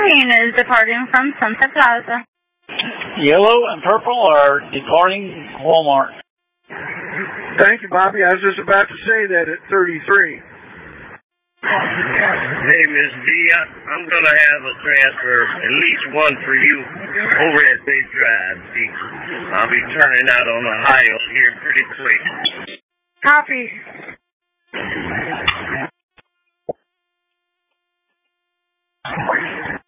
green is departing from Sunset Plaza. Yellow and purple are departing Walmart. Thank you, Bobby. I was just about to say that at 33. Hey, Miss D, I'm going to have a transfer, at least one for you, over at Big Drive. See, I'll be turning out on Ohio here pretty quick. Copy.